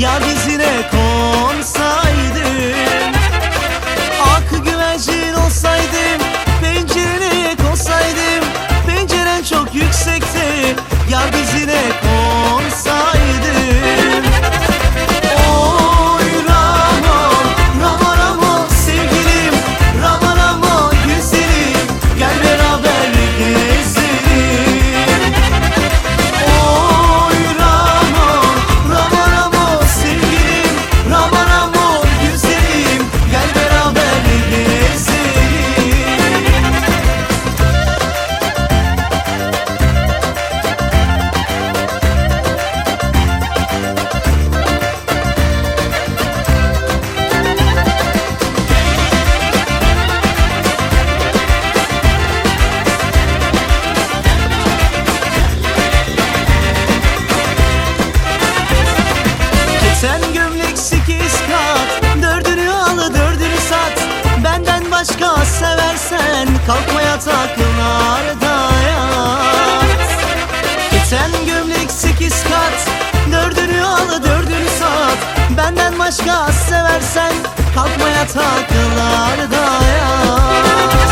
yar dizine konsaydım. Akı güvercin olsaydım, pencerene konsaydım. Penceren çok yüksekte, yar dizine konsaydım. Oy Ramo, Ramo Ramo sevgilim, Ramo Ramo güzelim, gel beraber gezelim. Oy Ramo, Ramo Ramo sevgilim, Ramo Ramo güzelim, gel beraber gezelim. Sen gömlek 8 kat, dördünü al dördünü sat. Benden başka seversen kalkma yataklarda yat. Sen gömlek 8 kat, dördünü al dördünü sat. Benden başka seversen kalkma yataklarda yat.